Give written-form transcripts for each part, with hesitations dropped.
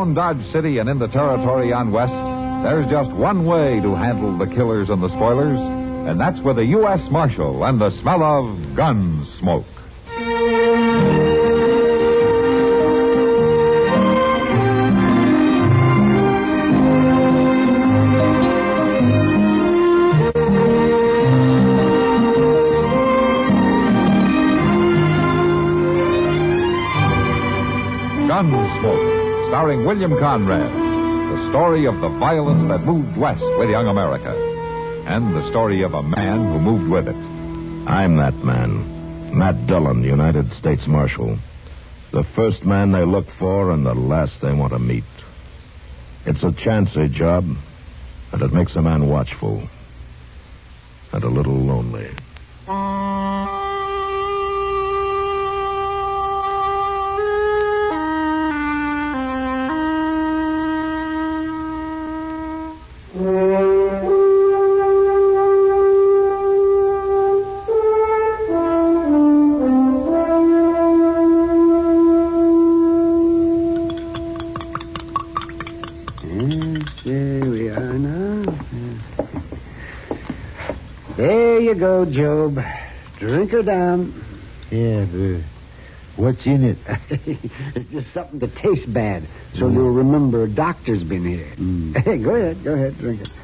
around Dodge City and in the territory on West, there's just one way to handle the killers and the spoilers, and that's with a U.S. Marshal and the smell of gun smoke. Gunsmoke, starring William Conrad. The story of the violence that moved west with young America. And the story of a man who moved with it. I'm that man. Matt Dillon, United States Marshal. The first man they look for and the last they want to meet. It's a chancy job, and it makes a man watchful. And a little lonely. Go, Job. Drink her down. Yeah, but what's in it? It's just something that tastes bad, so you'll remember a doctor's been here. Go ahead, drink it.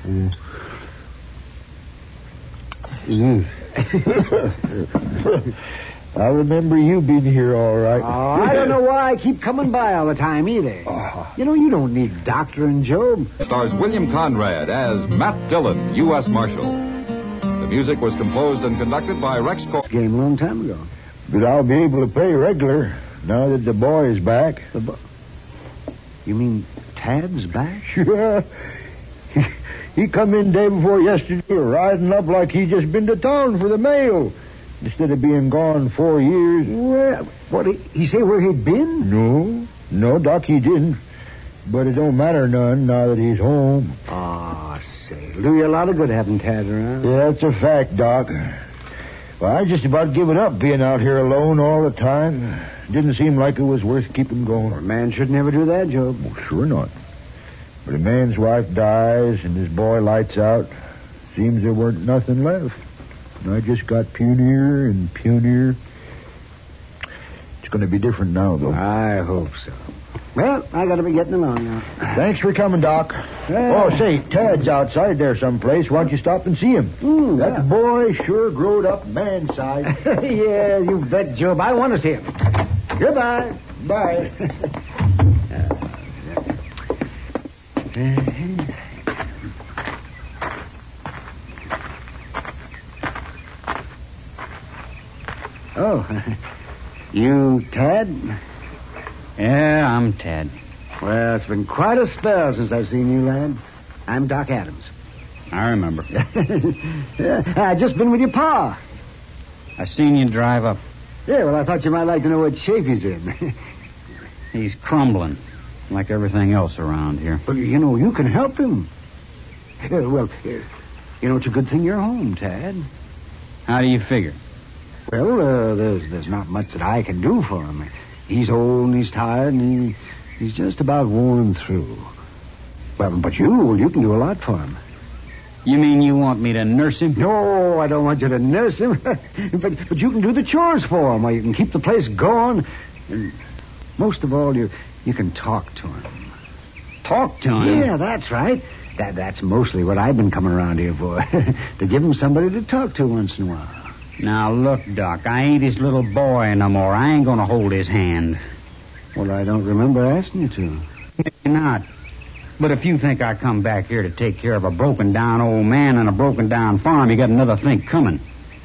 I remember you being here all right. Oh, I don't know why I keep coming by all the time either. You know, you don't need doctoring, Job. Stars William Conrad as Matt Dillon, U.S. Marshal. The music was composed and conducted by Rex Cor... Game a long time ago. But I'll be able to pay regular now that the boy is back. You mean Tad's back? Sure. He come in day before yesterday riding up like he just been to town for the mail. Instead of being gone 4 years. Well, what, he say where he'd been? No, Doc, he didn't. But it don't matter none now that he's home. Oh, say, it'll do you a lot of good having Tad around. Yeah, that's a fact, Doc. Well, I just about given up being out here alone all the time. Didn't seem like it was worth keeping going. Well, a man should never do that, Job. Well, sure not. But a man's wife dies and his boy lights out. Seems there weren't nothing left. And I just got punier and punier. It's going to be different now, though. I hope so. Well, I got to be getting along now. Thanks for coming, Doc. Oh, say, Tad's outside there someplace. Why don't you stop and see him? That boy sure growed up man-sized. Yeah, you bet, Job. I want to see him. Goodbye. Bye. Oh, you Tad? Yeah, I'm Tad. Well, it's been quite a spell since I've seen you, lad. I'm Doc Adams. I remember. I just been with your pa. I seen you drive up. Yeah, well, I thought you might like to know what shape he's in. He's crumbling, like everything else around here. But, you know, you can help him. Well, you know, it's a good thing you're home, Tad. How do you figure? Well, there's not much that I can do for him. He's old and he's tired and he's just about worn through. Well, but you can do a lot for him. You mean you want me to nurse him? No, I don't want you to nurse him. but you can do the chores for him, or you can keep the place going. And most of all, you can talk to him. Talk to him? Yeah, that's right. That's mostly what I've been coming around here for. To give him somebody to talk to once in a while. Now, look, Doc, I ain't his little boy no more. I ain't going to hold his hand. Well, I don't remember asking you to. Maybe not. But if you think I come back here to take care of a broken-down old man and a broken-down farm, you got another think coming.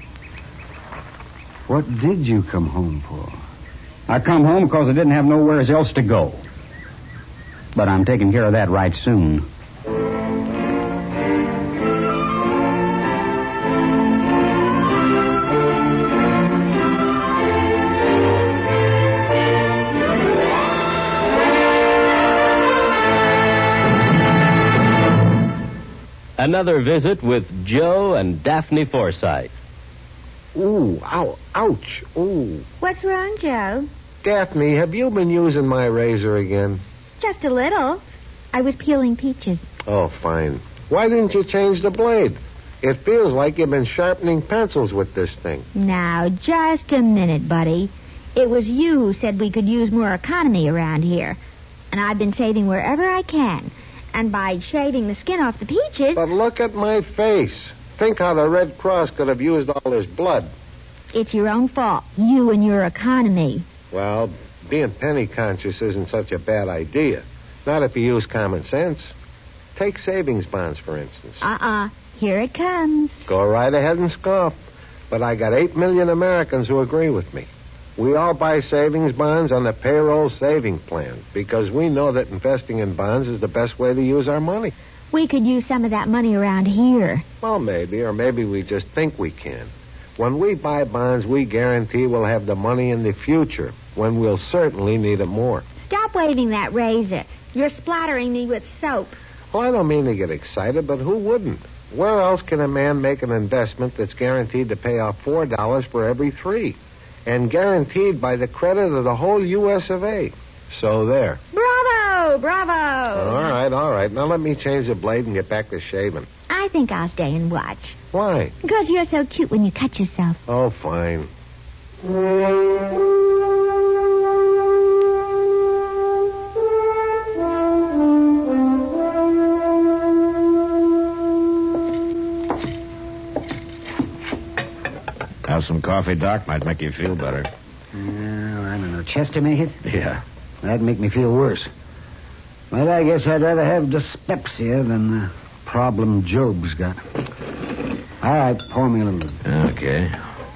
What did you come home for? I come home because I didn't have nowhere else to go. But I'm taking care of that right soon. Another visit with Joe and Daphne Forsythe. Ooh, ow, ouch, ooh. What's wrong, Joe? Daphne, have you been using my razor again? Just a little. I was peeling peaches. Oh, fine. Why didn't you change the blade? It feels like you've been sharpening pencils with this thing. Now, just a minute, buddy. It was you who said we could use more economy around here. And I've been saving wherever I can. And by shaving the skin off the peaches... But look at my face. Think how the Red Cross could have used all this blood. It's your own fault. You and your economy. Well, being penny conscious isn't such a bad idea. Not if you use common sense. Take savings bonds, for instance. Here it comes. Go right ahead and scoff. But I got 8 million Americans who agree with me. We all buy savings bonds on the payroll saving plan because we know that investing in bonds is the best way to use our money. We could use some of that money around here. Well, maybe, or maybe we just think we can. When we buy bonds, we guarantee we'll have the money in the future, when we'll certainly need it more. Stop waving that razor. You're splattering me with soap. Well, I don't mean to get excited, but who wouldn't? Where else can a man make an investment that's guaranteed to pay off $4 for every 3? And guaranteed by the credit of the whole U.S. of A. So there. Bravo! Bravo! All right. Now let me change the blade and get back to shaving. I think I'll stay and watch. Why? Because you're so cute when you cut yourself. Oh, fine. Have some coffee, Doc? Might make you feel better. I don't know. Chester make it? Yeah. That'd make me feel worse. Well, I guess I'd rather have dyspepsia than the problem Job's got. All right, pour me a little bit. Okay.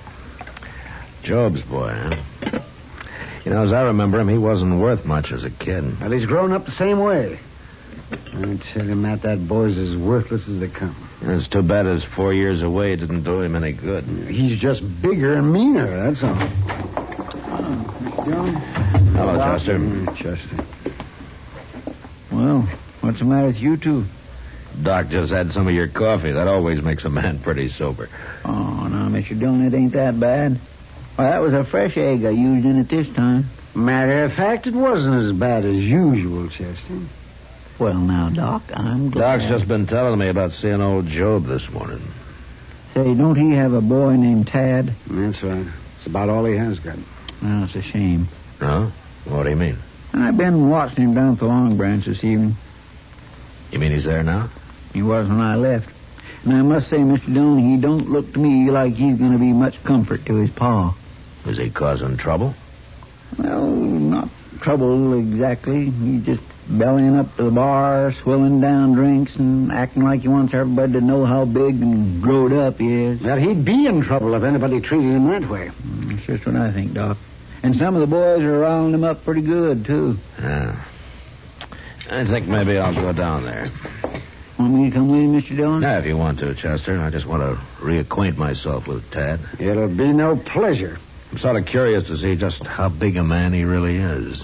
Job's boy, huh? You know, as I remember him, he wasn't worth much as a kid. Well, he's grown up the same way. I tell you, Matt, that boy's as worthless as they come. It's too bad his 4 years away didn't do him any good. He's just bigger and meaner, that's all. John? Hello, Chester. Chester. Well, what's the matter with you two? Doc just had some of your coffee. That always makes a man pretty sober. Oh, no, Mr. Dillon, it ain't that bad. Well, that was a fresh egg I used in it this time. Matter of fact, it wasn't as bad as usual, Chester. Well, now, Doc, I'm glad. Doc's just been telling me about seeing old Job this morning. Say, don't he have a boy named Tad? That's right. It's about all he has got. Well, it's a shame. No? What do you mean? I've been watching him down at the Long Branch this evening. You mean he's there now? He was when I left. And I must say, Mr. Dillon, he don't look to me like he's going to be much comfort to his pa. Is he causing trouble? Well, not trouble exactly. He's just bellying up to the bar, swilling down drinks, and acting like he wants everybody to know how big and growed up he is. Well, he'd be in trouble if anybody treated him that way. That's just what I think, Doc. And some of the boys are riling him up pretty good, too. Yeah. I think maybe I'll go down there. Want me to come with you, Mr. Dillon? Yeah, if you want to, Chester. I just want to reacquaint myself with Tad. It'll be no pleasure. I'm sort of curious to see just how big a man he really is.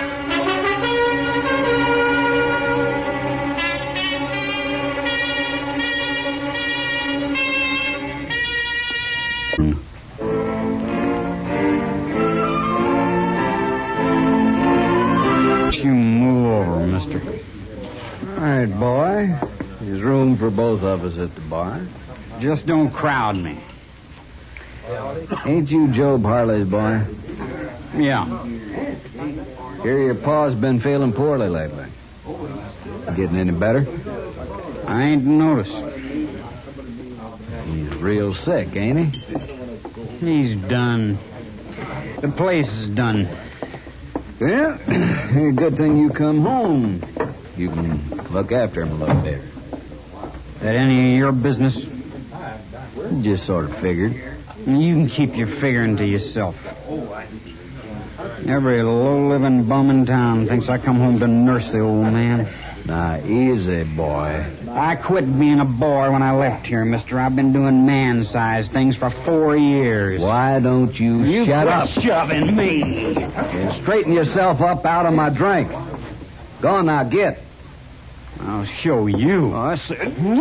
You move over, mister. All right, boy. There's room for both of us at the bar. Just don't crowd me. Ain't you Job Harley's boy? Yeah. Hear your pa's been feeling poorly lately. Getting any better? I ain't noticed. He's real sick, ain't he? He's done. The place is done. Well, good thing you come home. You can look after him a little bit. That any of your business? Just sort of figured. You can keep your figuring to yourself. Every low-living bum in town thinks I come home to nurse the old man. Now, easy, boy. I quit being a boy when I left here, mister. I've been doing man-sized things for 4 years. Why don't you shut up? Shoving me. And straighten yourself up out of my drink. Go on now, get. I'll show you. Oh, I see.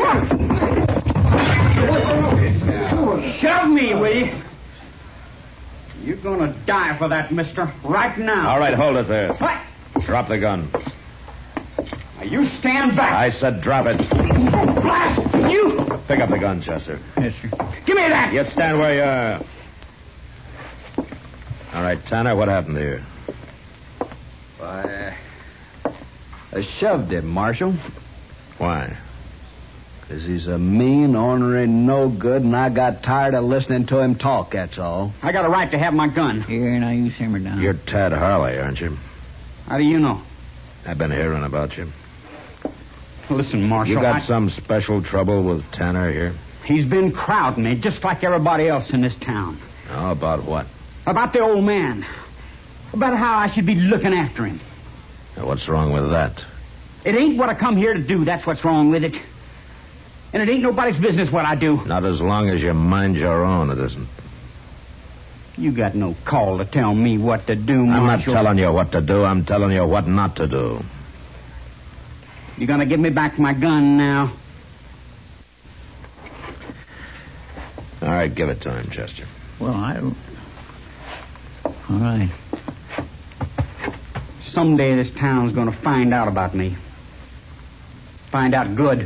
Shove me, will you? You're gonna die for that, mister. Right now. All right, hold it there. What? Drop the gun. Now, you stand back. I said drop it. Blast you! Pick up the gun, Chester. Yes, sir. Give me that! You stand where you are. All right, Tanner, what happened here? I shoved him, Marshal. Why? Because he's a mean, ornery, no good, and I got tired of listening to him talk, that's all. I got a right to have my gun. Here, now you simmer down. You're Tad Harley, aren't you? How do you know? I've been hearing about you. Listen, Marshal. You got some special trouble with Tanner here? He's been crowding me just like everybody else in this town. Oh, about what? About the old man. About how I should be looking after him. Now, what's wrong with that? It ain't what I come here to do, that's what's wrong with it. And it ain't nobody's business what I do. Not as long as you mind your own, it isn't. You got no call to tell me what to do, Marshal. I'm not telling you what to do. I'm telling you what not to do. You gonna give me back my gun now? All right, give it to him, Chester. Well, I don't... All right. Someday this town's gonna find out about me. Find out good.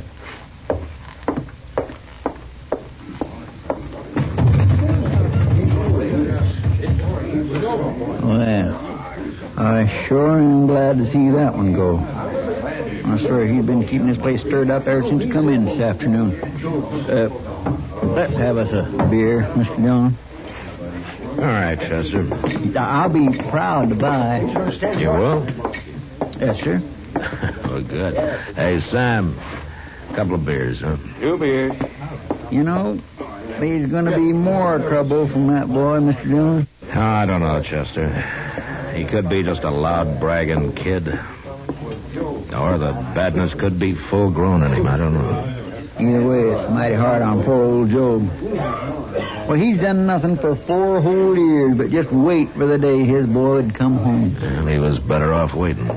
Well, I sure am glad to see that one go. I swear he's been keeping this place stirred up ever since he come in this afternoon. Let's have us a beer, Mr. Dillon. All right, Chester. I'll be proud to buy. You will? Yes, sir. Well, good. Hey, Sam, a couple of beers, huh? 2 beers. You know, there's going to be more trouble from that boy, Mr. Dillon. Oh, I don't know, Chester. He could be just a loud, bragging kid. Or the badness could be full grown in him. I don't know. Either way, it's mighty hard on poor old Job. Well, he's done nothing for 4 whole years, but just wait for the day his boy would come home. Well, he was better off waiting.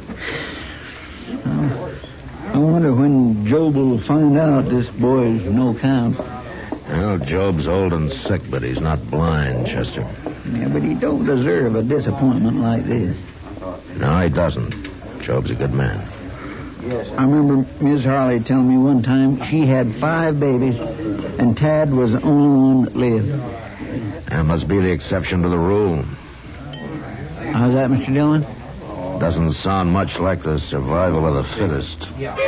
I wonder when Job will find out this boy's no count. Well, Job's old and sick, but he's not blind, Chester. Yeah, but he don't deserve a disappointment like this. No, he doesn't. Job's a good man. I remember Miss Harley telling me one time she had 5 babies, and Tad was the only one that lived. That must be the exception to the rule. How's that, Mr. Dillon? Doesn't sound much like the survival of the fittest.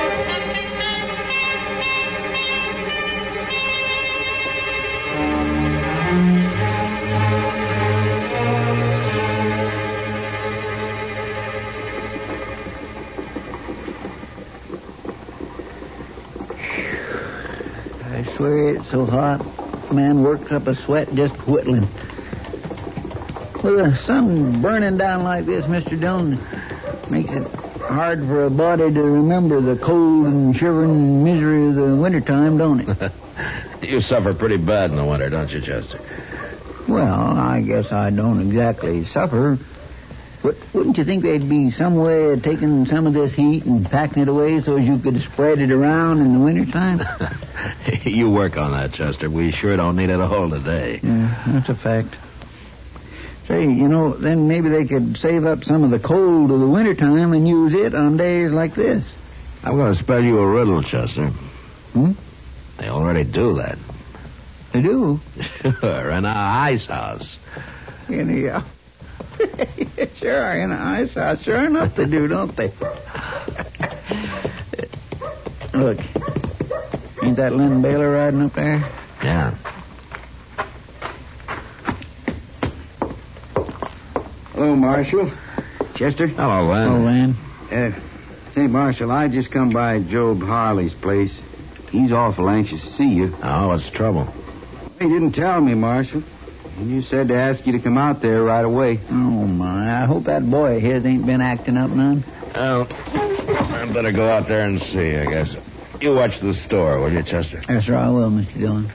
I swear it's so hot. Man works up a sweat just whittling. With the sun burning down like this, Mr. Dillon, makes it hard for a body to remember the cold and shivering misery of the wintertime, don't it? You suffer pretty bad in the winter, don't you, Chester? Well, I guess I don't exactly suffer. But wouldn't you think there'd be some way of taking some of this heat and packing it away so as you could spread it around in the wintertime? You work on that, Chester. We sure don't need it all today. Yeah, that's a fact. Say, you know, then maybe they could save up some of the cold of the wintertime and use it on days like this. I'm going to spell you a riddle, Chester. Hmm? They already do that. They do? Sure, in our ice house. In the... Sure, in the ice house. Sure enough they do, don't they? Look, ain't that Lynn Baylor riding up there? Yeah. Hello, Marshal. Chester? Hello, Len. Oh, Len. Say, Marshal, I just come by Job Harley's place. He's awful anxious to see you. Oh, what's the trouble? He didn't tell me, Marshal. You said to ask you to come out there right away. Oh, my. I hope that boy of his ain't been acting up none. Well, I better go out there and see, I guess. You watch the store, will you, Chester? Yes, sir, I will, Mr. Dillon.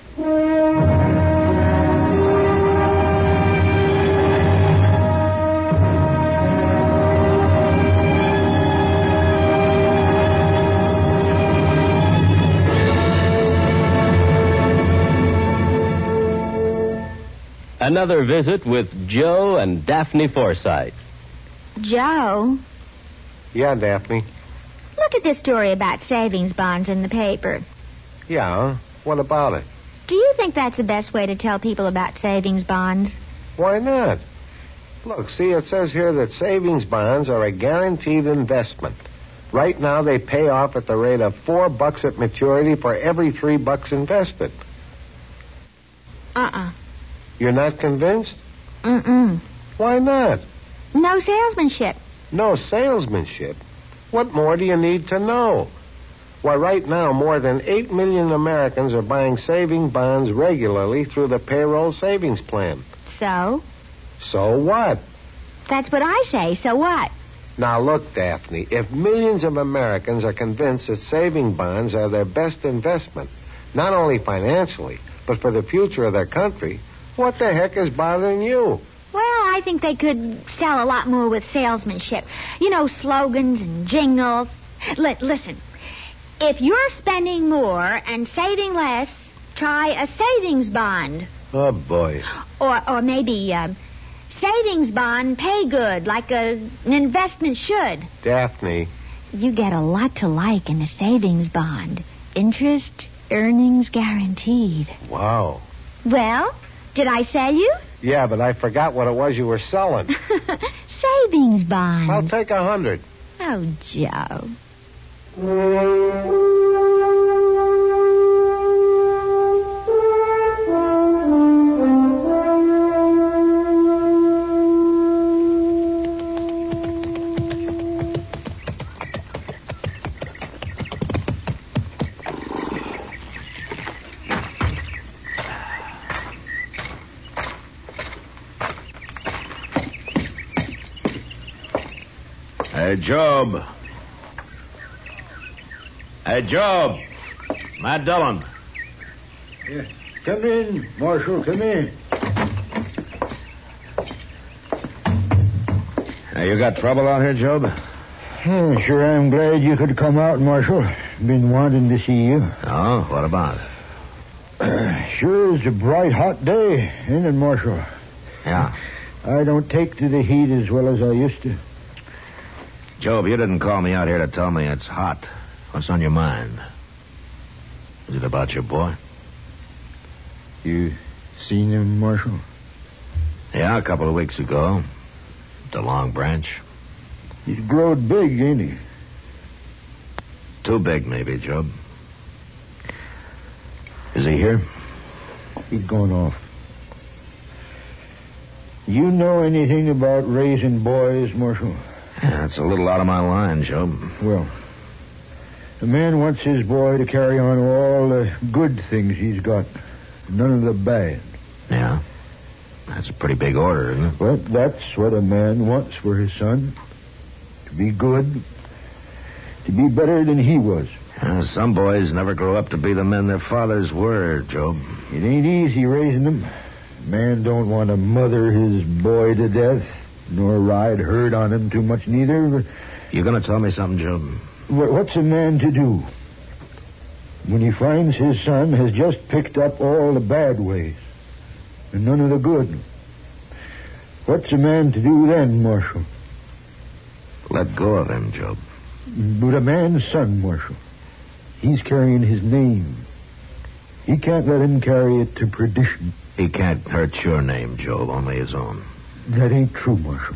Another visit with Joe and Daphne Forsythe. Joe, Yeah, Daphne. look looked at this story about savings bonds in the paper. Yeah, what about it? Do you think that's the best way to tell people about savings bonds? Why not? Look, see, it says here that savings bonds are a guaranteed investment. Right now, they pay off at the rate of $4 at maturity for every $3 invested. You're not convinced? Mm-mm. Why not? No salesmanship. No salesmanship? What more do you need to know? Why, right now, more than 8 million Americans are buying saving bonds regularly through the payroll savings plan. So? So what? That's what I say. So what? Now, look, Daphne, if millions of Americans are convinced that saving bonds are their best investment, not only financially, but for the future of their country, what the heck is bothering you? Well, I think they could sell a lot more with salesmanship. You know, slogans and jingles. Listen, if you're spending more and saving less, try a savings bond. Oh, boy. Or maybe savings bond pay good, like an investment should. Daphne. You get a lot to like in a savings bond. Interest, earnings guaranteed. Wow. Well, did I sell you? Yeah, but I forgot what it was you were selling. Savings bonds. I'll take 100. Oh, Joe. Hey, Job. Hey, Job. Matt Dillon. Yeah. Come in, Marshal, come in. Hey, you got trouble out here, Job? Sure, I'm glad you could come out, Marshal. Been wanting to see you. Oh, what about? Sure is a bright, hot day, ain't it, Marshal? Yeah. I don't take to the heat as well as I used to. Job, you didn't call me out here to tell me it's hot. What's on your mind? Is it about your boy? You seen him, Marshal? Yeah, a couple of weeks ago. At the Long Branch. He's growed big, ain't he? Too big, maybe, Job. Is he here? He's gone off. You know anything about raising boys, Marshal? Yeah, it's a little out of my line, Job. Well, a man wants his boy to carry on all the good things he's got, none of the bad. Yeah? That's a pretty big order, isn't it? Well, that's what a man wants for his son. To be good. To be better than he was. Some boys never grow up to be the men their fathers were, Job. It ain't easy raising them. A man don't want to mother his boy to death, nor ride herd on him too much neither. You gonna tell me something, Job? What's a man to do when he finds his son has just picked up all the bad ways and none of the good? What's a man to do then, Marshal? Let go of him, Job. But a man's son, Marshal, he's carrying his name. He can't let him carry it to perdition. He can't hurt your name, Job, only his own. That ain't true, Marshal.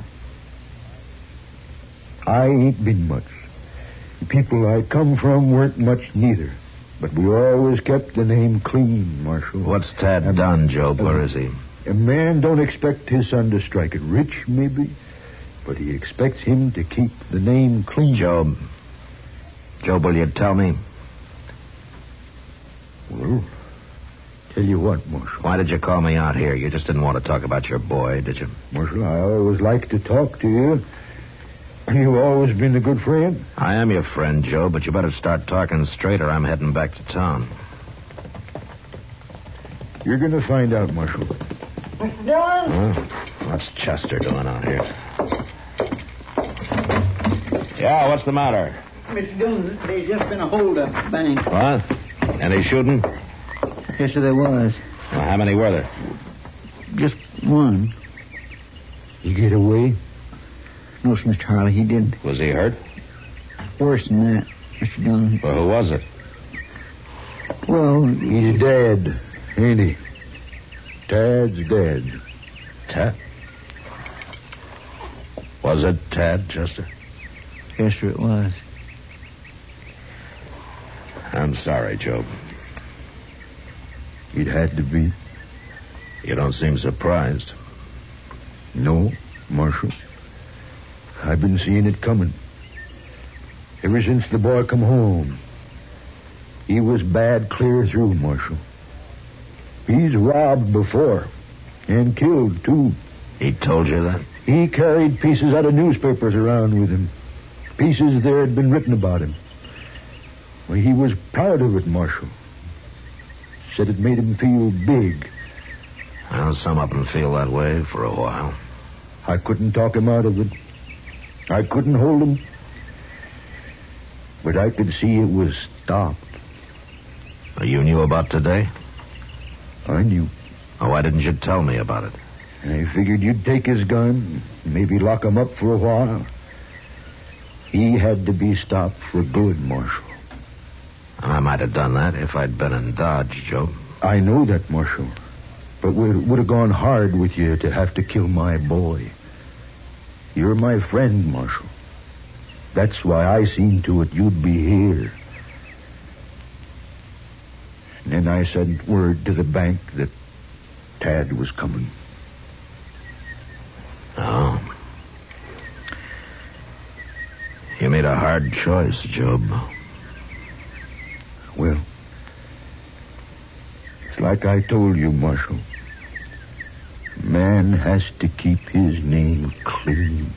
I ain't been much. The people I come from weren't much neither. But we always kept the name clean, Marshal. What's Tad done, Job? Where is he? A man don't expect his son to strike it rich, maybe, but he expects him to keep the name clean. Job, will you tell me? Well, tell you what, Marshal. Why did you call me out here? You just didn't want to talk about your boy, did you? Marshal, I always like to talk to you. You've always been a good friend. I am your friend, Joe, but you better start talking straight or I'm heading back to town. You're going to find out, Marshal. What's Chester doing out here? Yeah, what's the matter? Mr. Dillon, there's just been a hold-up at the bank. What? Any shooting? Yes, sir, there was. Well, how many were there? Just one. He get away? No, Mr. Harley, he didn't. Was he hurt? Worse than that. Mr. Dillon. Well, who was it? Well, He's dead, ain't he? Tad's dead. Tad? Was it Tad, Chester? yes, sir, it was. I'm sorry, Job. It had to be. You don't seem surprised. No, Marshal. I've been seeing it coming. Ever since the boy come home. He was bad clear through, Marshal. He's robbed before. And killed, too. He told you that? He carried pieces out of newspapers around with him. Pieces there had been written about him. Well, he was proud of it, Marshal. Said it made him feel big. Well, some of them feel that way for a while. I couldn't talk him out of it. I couldn't hold him. But I could see it was stopped. You knew about today? I knew. Oh, why didn't you tell me about it? I figured you'd take his gun, maybe lock him up for a while. He had to be stopped for good, Marshal. I might have done that if I'd been in Dodge, Joe. I know that, Marshal. But it would have gone hard with you to have to kill my boy. You're my friend, Marshal. That's why I seen to it you'd be here. And then I sent word to the bank that Tad was coming. Oh. You made a hard choice, Job. Well, it's like I told you, Marshal. Man has to keep his name clean.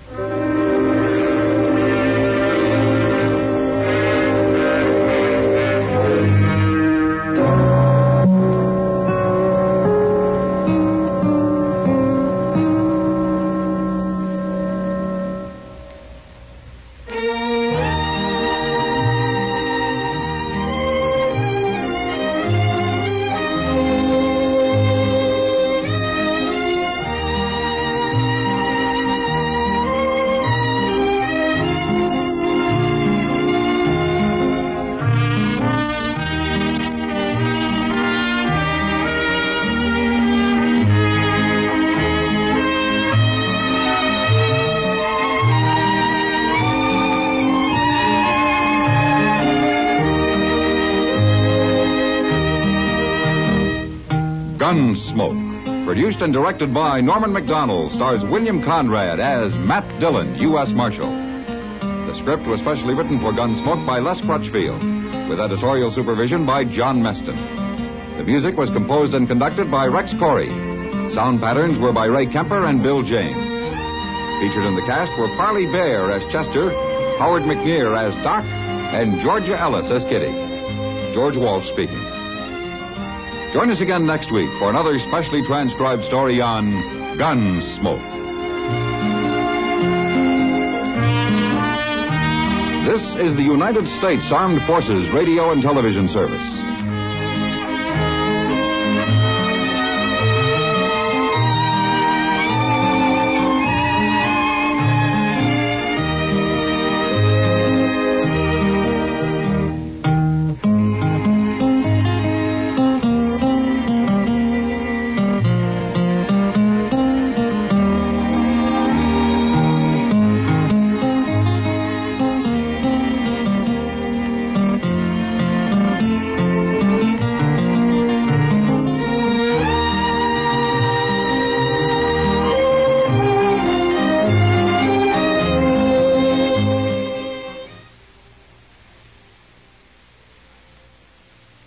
Gunsmoke, produced and directed by Norman Macdonald, stars William Conrad as Matt Dillon, U.S. Marshal. The script was specially written for Gunsmoke by Les Crutchfield, with editorial supervision by John Meston. The music was composed and conducted by Rex Corey. Sound patterns were by Ray Kemper and Bill James. Featured in the cast were Parley Bear as Chester, Howard McNear as Doc, and Georgia Ellis as Kitty. George Walsh speaking. Join us again next week for another specially transcribed story on Gunsmoke. This is the United States Armed Forces Radio and Television Service.